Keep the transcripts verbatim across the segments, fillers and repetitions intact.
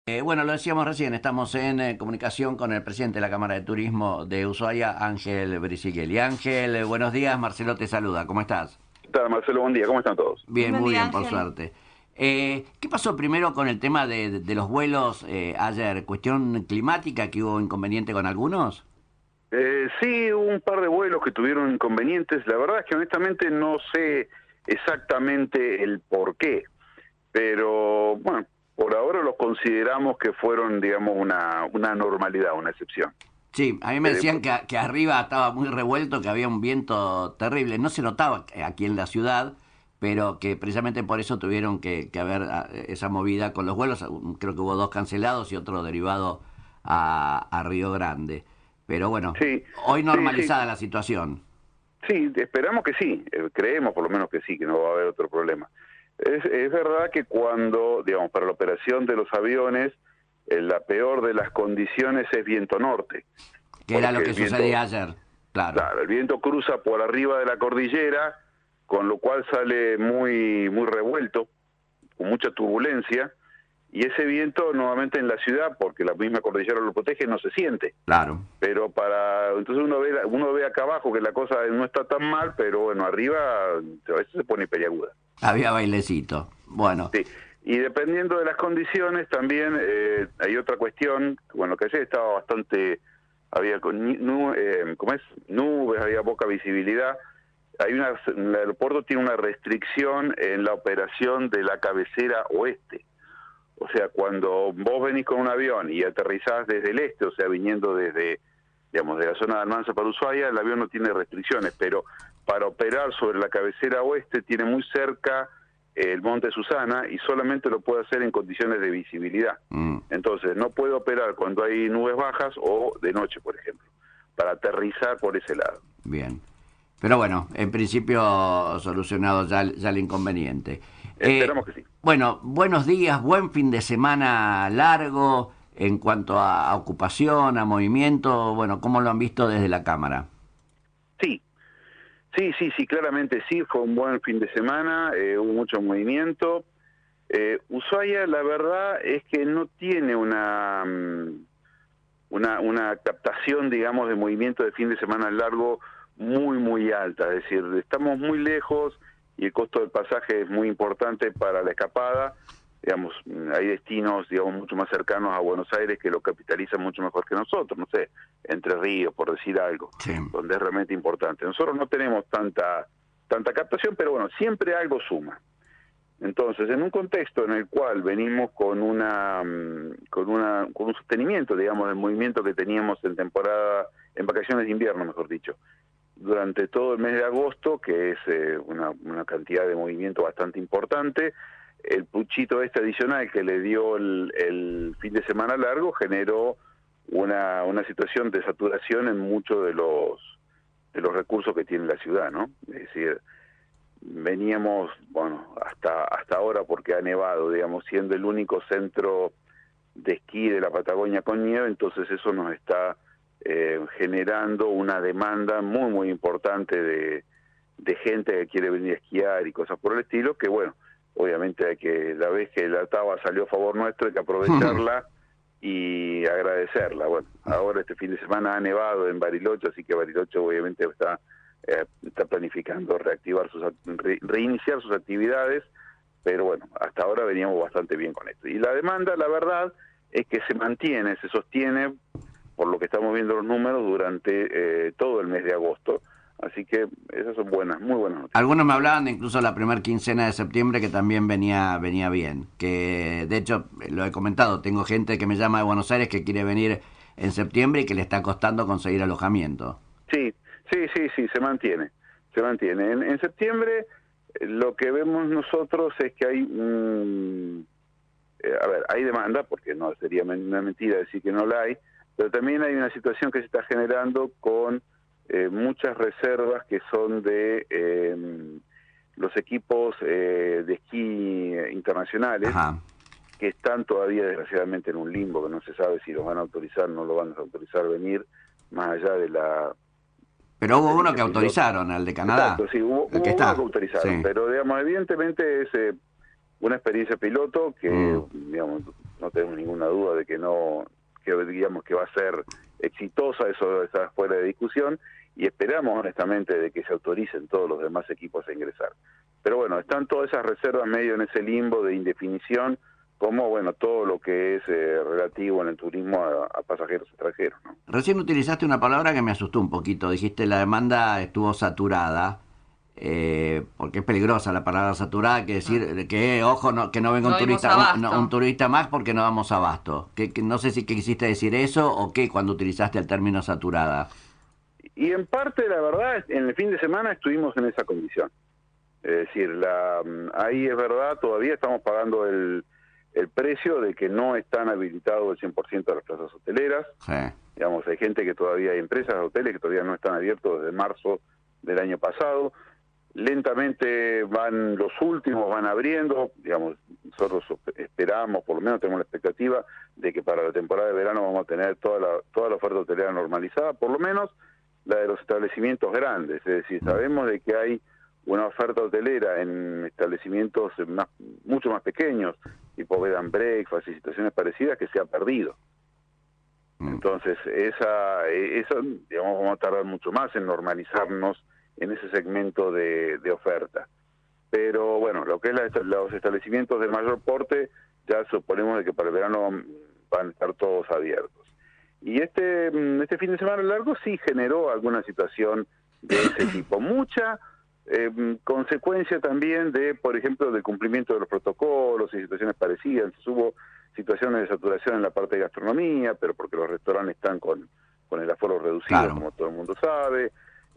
Eh, bueno, lo decíamos recién, estamos en eh, comunicación con el presidente de la Cámara de Turismo de Ushuaia, Ángel Brisighella. Y Ángel, eh, buenos días, Marcelo te saluda, ¿cómo estás? ¿Qué tal, Marcelo? Buen día, ¿cómo están todos? Bien, Buen muy día, bien, por Ángel. suerte. Eh, ¿qué pasó primero con el tema de, de- de los vuelos eh, ayer? ¿Cuestión climática que hubo inconveniente con algunos? Eh, sí, hubo un par de vuelos que tuvieron inconvenientes. La verdad es que honestamente no sé exactamente el por qué, pero bueno, por ahora los consideramos que fueron, digamos, una, una normalidad, una excepción. Sí, a mí me decían Veremos. que, a- que arriba estaba muy revuelto, que había un viento terrible. No se notaba aquí en la ciudad, pero que precisamente por eso tuvieron que, que haber ah, esa movida con los vuelos. Creo que hubo dos cancelados y otro derivado a, a Río Grande. Pero bueno, Sí, hoy sí, sí, normalizada la situación. sí, esperamos que sí, eh, creemos por lo menos que sí, que no va a haber otro problema. Es, es verdad que cuando, digamos, para la operación de los aviones, eh, la peor de las condiciones es viento norte, Que era porque lo el que sucedía viento, ayer, claro. claro, el viento cruza por arriba de la cordillera, con lo cual sale muy, muy revuelto, con mucha turbulencia, y ese viento nuevamente en la ciudad, porque la misma cordillera lo protege, no se siente. Claro, Pero para, entonces uno ve, uno ve acá abajo que la cosa no está tan mal, pero bueno, arriba a veces se pone peliaguda. había bailecito. Bueno, Sí, y dependiendo de las condiciones también eh, hay otra cuestión, bueno, que ayer estaba bastante, había con ni- nu- eh, ¿cómo es? Nubes, había poca visibilidad. Hay una, el aeropuerto tiene una restricción en la operación de la cabecera oeste. O sea, cuando vos venís con un avión y aterrizás desde el este, o sea, viniendo desde, digamos, de la zona de Almanza para Ushuaia, el avión no tiene restricciones, pero para operar sobre la cabecera oeste tiene muy cerca el Monte Susana y solamente lo puede hacer en condiciones de visibilidad. mm, Entonces, no puede operar cuando hay nubes bajas o de noche, por ejemplo, para aterrizar por ese lado. bien. Pero bueno, en principio solucionado ya, el- ya el inconveniente. Eh, Esperamos que sí. bueno, buenos días, buen fin de semana largo en cuanto a, a ocupación, a movimiento. Bueno, ¿cómo lo han visto desde la Cámara? Sí, sí, sí, sí, claramente sí, fue un buen fin de semana, eh, hubo mucho movimiento. Eh, Ushuaia, la verdad es que no tiene una, mm, una, una captación, digamos, de movimiento de fin de semana largo muy, muy alta. Es decir, estamos muy lejos y el costo del pasaje es muy importante para la escapada. Digamos, hay destinos, digamos, mucho más cercanos a Buenos Aires que lo capitalizan mucho mejor que nosotros, no sé, Entre Ríos, por decir algo, Sí. donde es realmente importante. Nosotros no tenemos tanta, tanta captación, pero bueno, siempre algo suma. Entonces, en un contexto en el cual venimos con una mm, con una con un sostenimiento, digamos, del movimiento que teníamos en temporada, en vacaciones de invierno, mejor dicho, durante todo el mes de agosto, que es eh, una, una cantidad de movimiento bastante importante, el puchito este adicional que le dio el, el fin de semana largo generó una, una situación de saturación en muchos de los de los recursos que tiene la ciudad, ¿no? Es decir, veníamos, bueno, hasta hasta ahora porque ha nevado, digamos, siendo el único centro de esquí de la Patagonia con nieve, entonces eso nos está eh, generando una demanda muy, muy importante de, de gente que quiere venir a esquiar y cosas por el estilo, que bueno, obviamente hay que, la vez que la Taba salió a favor nuestro, hay que aprovecharla y agradecerla. Bueno, ahora este fin de semana ha nevado en Bariloche, así que Bariloche obviamente está eh, está planificando reactivar sus re, reiniciar sus actividades, pero bueno, hasta ahora veníamos bastante bien con esto. Y la demanda, la verdad, es que se mantiene, se sostiene, por lo que estamos viendo los números, durante eh, todo el mes de agosto. Así que esas son buenas, muy buenas noticias. Algunos me hablaban de incluso la primera quincena de septiembre que también venía, venía bien. Que de hecho, lo he comentado, tengo gente que me llama de Buenos Aires que quiere venir en septiembre y que le está costando conseguir alojamiento. Sí, sí, sí, sí, se mantiene, se mantiene. En, en septiembre eh, lo que vemos nosotros es que hay, mm, eh, a ver, hay demanda, porque no sería una mentira decir que no la hay, pero también hay una situación que se está generando con eh, muchas reservas que son de eh, los equipos eh, de esquí internacionales, Ajá. que están todavía desgraciadamente en un limbo, que no se sabe si los van a autorizar o no lo van a autorizar venir, más allá de la Pero hubo uno experiencia que piloto. autorizaron, el de Exacto, Canadá. sí, hubo, El que hubo uno que está. autorizaron, Sí. pero digamos, evidentemente es eh, una experiencia piloto que, Mm. digamos, no tenemos ninguna duda de que no, que digamos que va a ser exitosa, eso está fuera de discusión, y esperamos honestamente de que se autoricen todos los demás equipos a ingresar. Pero bueno, están todas esas reservas medio en ese limbo de indefinición, como bueno, todo lo que es eh, relativo en el turismo a, a pasajeros extranjeros, ¿no? Recién utilizaste una palabra que me asustó un poquito. Dijiste la demanda estuvo saturada, eh, porque es peligrosa la palabra saturada, que decir Ah, que, ojo, no, que no venga no un dimos turista un, no, un abasto. turista más porque no damos abasto. Que, que no sé si que quisiste decir eso o qué cuando utilizaste el término saturada. Y en parte, la verdad, en el fin de semana estuvimos en esa condición. Es decir, la, ahí es verdad, todavía estamos pagando el, el precio de que no están habilitados el cien por ciento de las plazas hoteleras. Sí. Digamos, hay gente que todavía, hay empresas, hoteles que todavía no están abiertos desde marzo del año pasado. Lentamente van los últimos, van abriendo, digamos, nosotros esperamos, por lo menos tenemos la expectativa de que para la temporada de verano vamos a tener toda la, toda la oferta hotelera normalizada, por lo menos la de los establecimientos grandes, es decir, sabemos de que hay una oferta hotelera en establecimientos más, mucho más pequeños, tipo bed and breakfast y situaciones parecidas, que se ha perdido. Entonces, esa, eso, digamos, vamos a tardar mucho más en normalizarnos en ese segmento de, de oferta. Pero bueno, lo que es la, los establecimientos de mayor porte, ya suponemos de que para el verano van a estar todos abiertos. Y este, este fin de semana largo sí generó alguna situación de ese tipo. Mucha eh, consecuencia también de, por ejemplo, del cumplimiento de los protocolos y situaciones parecidas. Hubo situaciones de saturación en la parte de gastronomía, pero porque los restaurantes están con, con el aforo reducido, Claro. como todo el mundo sabe.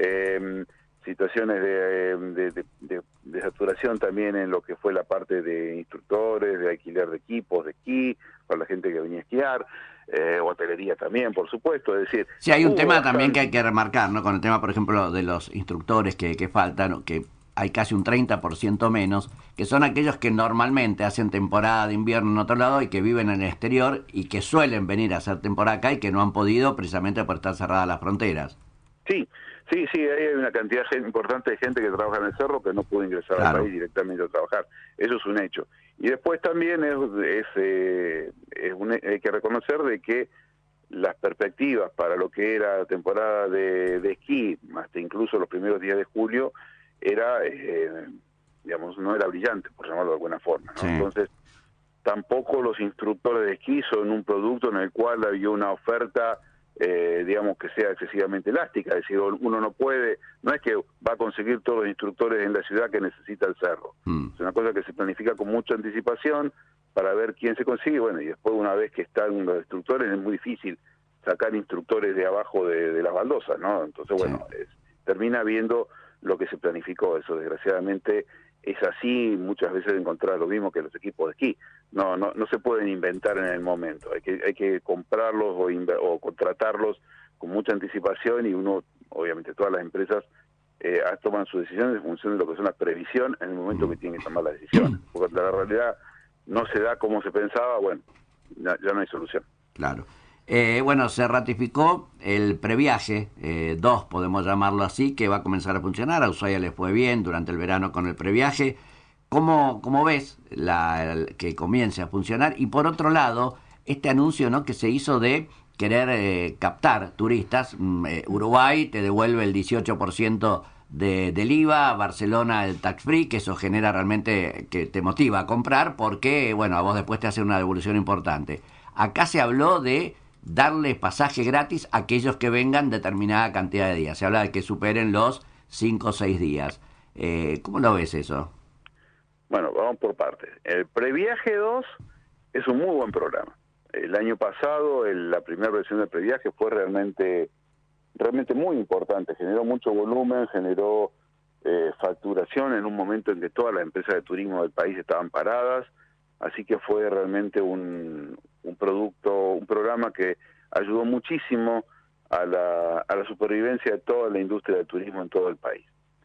Eh, situaciones de, de, de, de, de saturación también en lo que fue la parte de instructores, de alquiler de equipos de esquí, para la gente que venía a esquiar, eh, hotelería también, por supuesto, es decir, Sí, hay un hubo tema también que bastante... hay que remarcar, ¿no? Con el tema, por ejemplo, de los instructores que, que faltan, que hay casi un treinta por ciento menos, que son aquellos que normalmente hacen temporada de invierno en otro lado y que viven en el exterior y que suelen venir a hacer temporada acá y que no han podido precisamente por estar cerradas las fronteras. Sí, sí, sí, ahí hay una cantidad importante de gente que trabaja en el cerro que no pudo ingresar al Claro. país directamente a trabajar. Eso es un hecho. Y después también es, es, eh, es un, hay que reconocer de que las perspectivas para lo que era temporada de, de esquí, hasta incluso los primeros días de julio, era, eh, digamos, no era brillante, por llamarlo de alguna forma, ¿no? Sí. Entonces, tampoco los instructores de esquí son un producto en el cual había una oferta, eh, digamos, que sea excesivamente elástica. Es decir, uno no puede, no es que va a conseguir todos los instructores en la ciudad que necesita el cerro. Mm. Es una cosa que se planifica con mucha anticipación para ver quién se consigue. Bueno, y después, una vez que están los instructores, es muy difícil sacar instructores de abajo de, de las baldosas, ¿no? Entonces, bueno, Sí. es, termina viendo lo que se planificó. Eso, desgraciadamente, es así, muchas veces encontrar lo mismo que los equipos de esquí. No, no, no se pueden inventar en el momento, hay que, hay que comprarlos o, o contratarlos con mucha anticipación, y uno, obviamente todas las empresas eh, toman sus decisiones en función de lo que son las previsiones en el momento que tienen que tomar las decisiones, porque la realidad no se da como se pensaba, bueno, ya, ya no hay solución. Claro. Eh, bueno, se ratificó el previaje dos, podemos llamarlo así, que va a comenzar a funcionar. A Ushuaia le fue bien durante el verano con el previaje. ¿Cómo, cómo ves la, el, que comience a funcionar? Y por otro lado, este anuncio, ¿no?, que se hizo de querer eh, captar turistas. Eh, Uruguay te devuelve el dieciocho por ciento de, del I V A, Barcelona el tax free, que eso genera realmente que te motiva a comprar porque, bueno, a vos después te hace una devolución importante. Acá se habló de darle pasaje gratis a aquellos que vengan determinada cantidad de días. Se habla de que superen los cinco o seis días. Eh, ¿Cómo lo ves eso? Bueno, vamos por partes. El Previaje dos es un muy buen programa. El año pasado, el, la primera versión del Previaje fue realmente, realmente muy importante. Generó mucho volumen, generó eh, facturación en un momento en que todas las empresas de turismo del país estaban paradas. Así que fue realmente un, un producto, un programa que ayudó muchísimo a la, a la supervivencia de toda la industria del turismo en todo el país.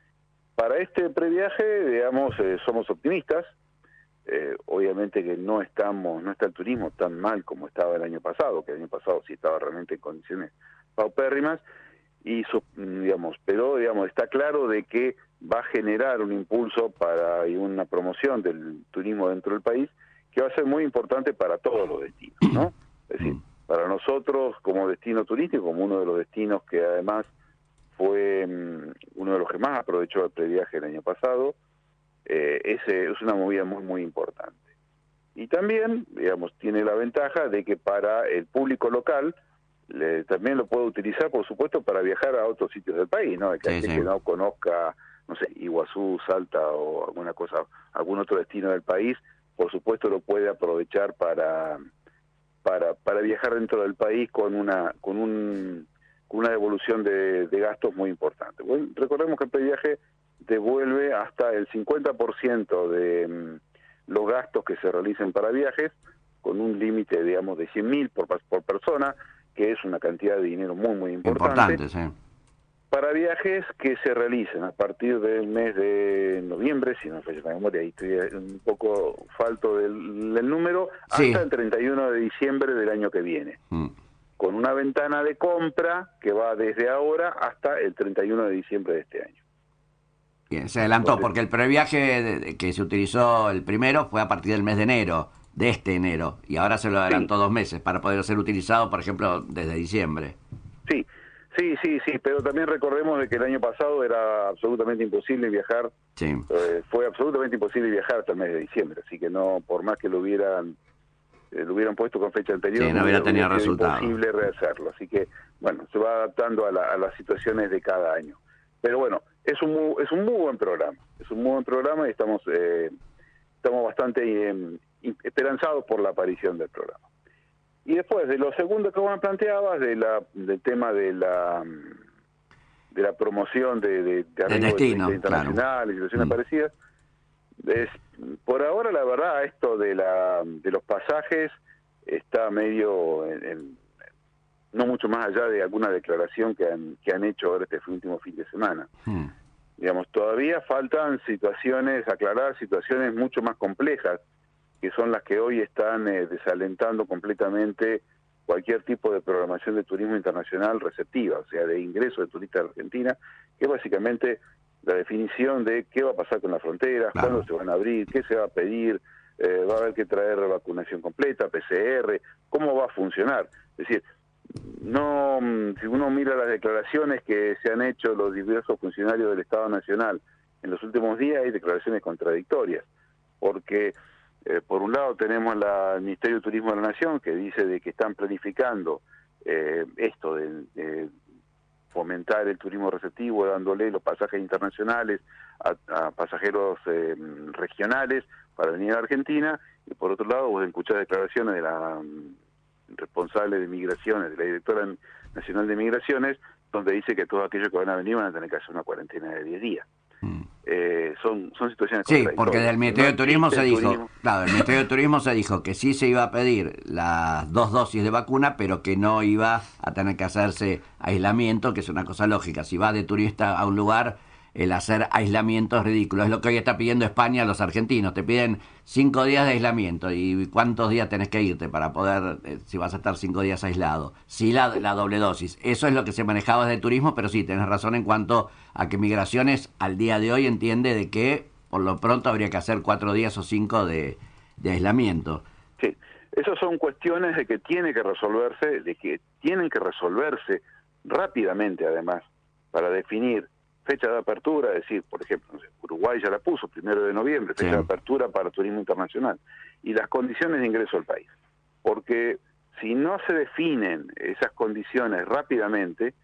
Para este previaje, digamos, eh, somos optimistas. Eh, obviamente que no estamos, no está el turismo tan mal como estaba el año pasado, que el año pasado sí estaba realmente en condiciones paupérrimas, y digamos, pero digamos está claro de que va a generar un impulso para y una promoción del turismo dentro del país que va a ser muy importante para todos los destinos, ¿no? Es decir, para nosotros como destino turístico, como uno de los destinos que además fue um, uno de los que más aprovechó el previaje el año pasado, eh, ese es una movida muy, muy importante. Y también, digamos, tiene la ventaja de que para el público local le, también lo puede utilizar, por supuesto, para viajar a otros sitios del país, ¿no? Que, sí, sí. que no conozca, no sé, Iguazú, Salta o alguna cosa, algún otro destino del país, por supuesto lo puede aprovechar para para para viajar dentro del país con una con un con una devolución de, de gastos muy importante. Bueno, recordemos que el previaje devuelve hasta el cincuenta por ciento de um, los gastos que se realicen para viajes, con un límite, digamos, de cien mil por, por persona, que es una cantidad de dinero muy, muy importante. Importante, sí. Para viajes que se realicen a partir del mes de noviembre, si no me falla la memoria, ahí estoy un poco falto del, del número, sí. hasta el treinta y uno de diciembre del año que viene. Mm. Con una ventana de compra que va desde ahora hasta el treinta y uno de diciembre de este año. Bien, se adelantó, Entonces, porque el previaje que se utilizó el primero fue a partir del mes de enero, de este enero, y ahora se lo adelantó sí. dos meses para poder ser utilizado, por ejemplo, desde diciembre. Sí, sí, sí, sí, pero también recordemos de que el año pasado era absolutamente imposible viajar, sí. eh, fue absolutamente imposible viajar hasta el mes de diciembre, así que no, por más que lo hubieran eh, lo hubieran puesto con fecha anterior, sí, no hubiera tenido hubiera sido resultado. imposible rehacerlo, así que, bueno, se va adaptando a, la, a las situaciones de cada año. Pero bueno, es un muy, es un muy buen programa, es un muy buen programa y estamos eh, estamos bastante eh, esperanzados por la aparición del programa. Y después, de lo segundo que vos me planteabas, de la, del tema de la de la promoción de, de, de arribo de internacionales, claro. y situaciones mm. parecidas, es, por ahora la verdad esto de la de los pasajes está medio en, en, no mucho más allá de alguna declaración que han, que han hecho ahora este último fin de semana. Mm. Digamos, todavía faltan situaciones, aclarar situaciones mucho más complejas, que son las que hoy están eh, desalentando completamente cualquier tipo de programación de turismo internacional receptiva, o sea, de ingreso de turistas a Argentina, que es básicamente la definición de qué va a pasar con las fronteras, claro. cuándo se van a abrir, qué se va a pedir, eh, va a haber que traer vacunación completa, P C R, cómo va a funcionar. Es decir, no, si uno mira las declaraciones que se han hecho los diversos funcionarios del Estado Nacional en los últimos días, hay declaraciones contradictorias, porque eh, por un lado tenemos la, el Ministerio de Turismo de la Nación, que dice de que están planificando eh, esto de, de fomentar el turismo receptivo, dándole los pasajes internacionales a, a pasajeros eh, regionales para venir a Argentina, y por otro lado vos escuchás declaraciones de la responsable de migraciones, de la directora nacional de migraciones, donde dice que todos aquellos que van a venir van a tener que hacer una cuarentena de diez días. Mm. Eh, son, son situaciones sí, porque del Ministerio de Turismo se dijo, turismo. claro, del Ministerio de Turismo se dijo que sí se iba a pedir las dos dosis de vacuna, pero que no iba a tener que hacerse aislamiento, que es una cosa lógica. Si vas de turista a un lugar, el hacer aislamiento es ridículo. Es lo que hoy está pidiendo España a los argentinos. Te piden cinco días de aislamiento. ¿Y cuántos días tenés que irte para poder, eh, si vas a estar cinco días aislado? Sí, la, la doble dosis. Eso es lo que se manejaba desde turismo, pero sí, tenés razón en cuanto a que Migraciones al día de hoy entiende de que por lo pronto habría que hacer cuatro días o cinco de, de aislamiento. Sí, esas son cuestiones de que tiene que resolverse, de que tienen que resolverse rápidamente además, para definir fecha de apertura, es decir, por ejemplo, no sé, Uruguay ya la puso, primero de noviembre, fecha sí. de apertura para turismo internacional, y las condiciones de ingreso al país. Porque si no se definen esas condiciones rápidamente,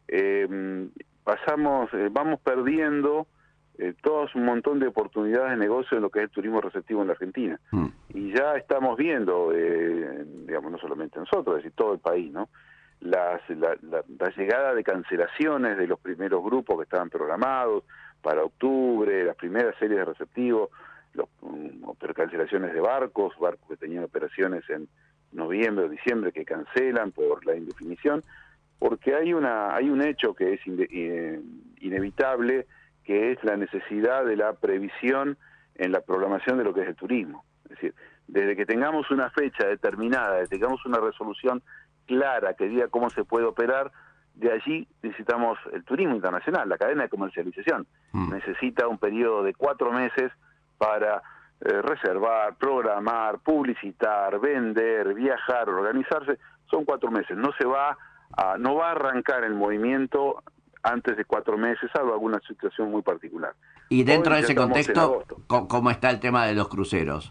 eh, pasamos, eh, vamos perdiendo eh, todo un montón de oportunidades de negocio en lo que es el turismo receptivo en la Argentina. Mm. Y ya estamos viendo, eh, digamos, no solamente nosotros, es decir, todo el país, ¿no? Las, la, la, la llegada de cancelaciones de los primeros grupos que estaban programados para octubre, las primeras series de receptivos, los, um, cancelaciones de barcos, barcos que tenían operaciones en noviembre o diciembre que cancelan por la indefinición, porque hay una hay un hecho que es inde, eh, inevitable, que es la necesidad de la previsión en la programación de lo que es el turismo. Es decir, desde que tengamos una fecha determinada, desde que tengamos una resolución clara que diga cómo se puede operar, de allí necesitamos el turismo internacional, la cadena de comercialización. Mm. Necesita un periodo de cuatro meses para eh, reservar, programar, publicitar, vender, viajar, organizarse, son cuatro meses. No se va a, no va a arrancar el movimiento antes de cuatro meses, salvo alguna situación muy particular. Y dentro Hoy de ese contexto, ¿cómo está el tema de los cruceros?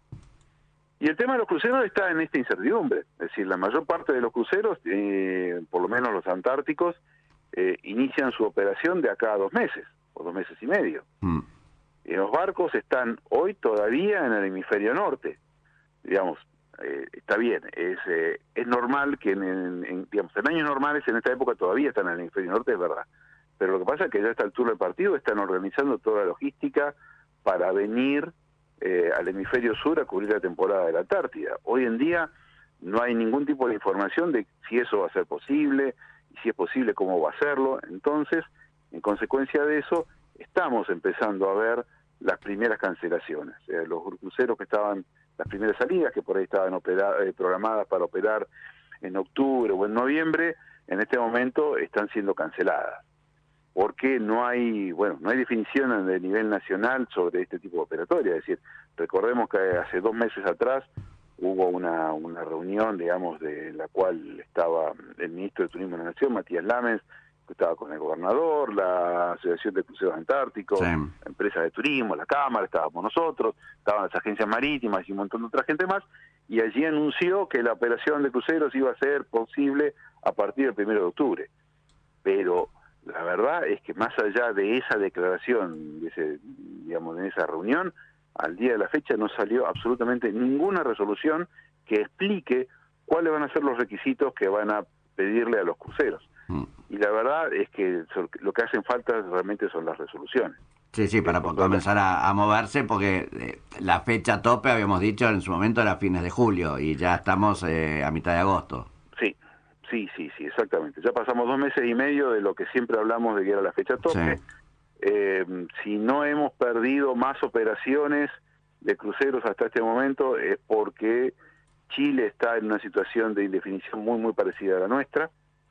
Y el tema de los cruceros está en esta incertidumbre. Es decir, la mayor parte de los cruceros, eh, por lo menos los antárticos, eh, inician su operación de acá a dos meses, o dos meses y medio. Mm. Y los barcos están hoy todavía en el hemisferio norte. Digamos, eh, está bien, es eh, es normal que en, en, en, digamos, en años normales en esta época todavía están en el hemisferio norte, es verdad. Pero lo que pasa es que ya a esta altura del partido están organizando toda la logística para venir eh, al hemisferio sur a cubrir la temporada de la Antártida. Hoy en día no hay ningún tipo de información de si eso va a ser posible, y si es posible cómo va a hacerlo. Entonces, en consecuencia de eso, estamos empezando a ver las primeras cancelaciones. Eh, los cruceros que estaban, las primeras salidas que por ahí estaban opera, eh, programadas para operar en octubre o en noviembre, en este momento están siendo canceladas. Porque no hay, bueno, no hay definición de nivel nacional sobre este tipo de operatoria. Es decir, recordemos que hace dos meses atrás hubo una, una reunión, digamos, de la cual estaba el ministro de Turismo de la Nación, Matías Lamens, que estaba con el gobernador, la Asociación de Cruceros Antárticos, sí. Empresas de turismo, la Cámara, estábamos nosotros, estaban las agencias marítimas y un montón de otra gente más, y allí anunció que la operación de cruceros iba a ser posible a partir del primero de octubre. Pero la verdad es que más allá de esa declaración, de ese, digamos, de esa reunión, al día de la fecha no salió absolutamente ninguna resolución que explique cuáles van a ser los requisitos que van a pedirle a los cruceros. Mm. Y la verdad es que lo que hacen falta realmente son las resoluciones. Sí, sí, para comenzar a, a moverse, porque eh, la fecha tope, habíamos dicho, en su momento era fines de julio, y ya estamos eh, a mitad de agosto. Sí. Sí, sí, sí, exactamente. Ya pasamos dos meses y medio de lo que siempre hablamos de que era la fecha tope. Sí. Eh, si no hemos perdido más operaciones de cruceros hasta este momento es porque Chile está en una situación de indefinición muy, muy parecida a la nuestra.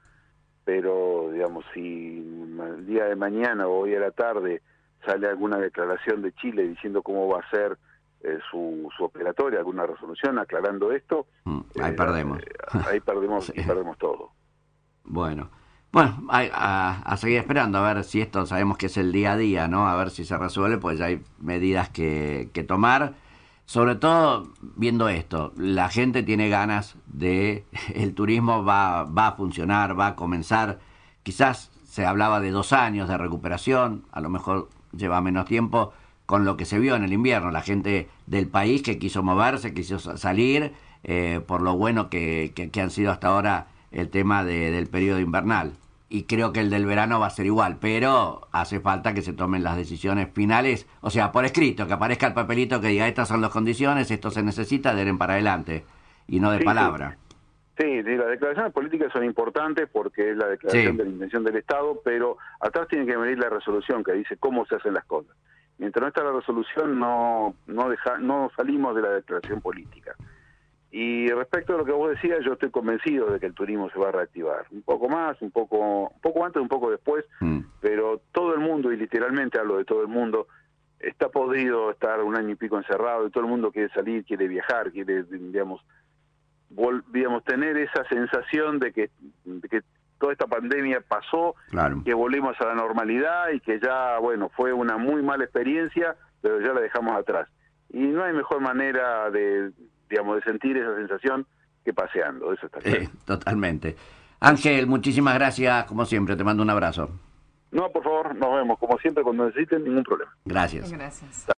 Pero, digamos, si el día de mañana o hoy a la tarde sale alguna declaración de Chile diciendo cómo va a ser Eh, su, su operatoria, alguna resolución aclarando esto, mm, ahí eh, perdemos. Eh, ahí perdemos sí. y perdemos todo. Bueno, bueno, a, a, a seguir esperando, a ver si esto, sabemos que es el día a día, ¿no? A ver si se resuelve, pues ya hay medidas que, que tomar. Sobre todo, viendo esto, la gente tiene ganas de, el turismo va, va a funcionar, va a comenzar, quizás se hablaba de dos años de recuperación, a lo mejor lleva menos tiempo, con lo que se vio en el invierno, la gente del país que quiso moverse, quiso salir, eh, por lo bueno que, que, que han sido hasta ahora el tema de, del periodo invernal. Y creo que el del verano va a ser igual, pero hace falta que se tomen las decisiones finales, o sea, por escrito, que aparezca el papelito que diga estas son las condiciones, esto se necesita, de ir para adelante, y no de sí, palabra. Sí, sí, las declaraciones políticas son importantes porque es la declaración sí. de la intención del Estado, pero atrás tiene que venir la resolución que dice cómo se hacen las cosas. Mientras no está la resolución, no no, deja, no salimos de la declaración política. Y respecto a lo que vos decías, yo estoy convencido de que el turismo se va a reactivar. Un poco más, un poco un poco antes, un poco después, mm. pero todo el mundo, y literalmente hablo de todo el mundo, está podrido estar un año y pico encerrado, y todo el mundo quiere salir, quiere viajar, quiere, digamos, vol, digamos tener esa sensación de que, de que toda esta pandemia pasó, claro. que volvimos a la normalidad y que ya, bueno, fue una muy mala experiencia, pero ya la dejamos atrás. Y no hay mejor manera de, digamos, de sentir esa sensación que paseando, eso está claro. Eh, totalmente. Ángel, muchísimas gracias, como siempre, te mando un abrazo. No, por favor, nos vemos, como siempre, cuando necesiten, ningún problema. Gracias. Gracias.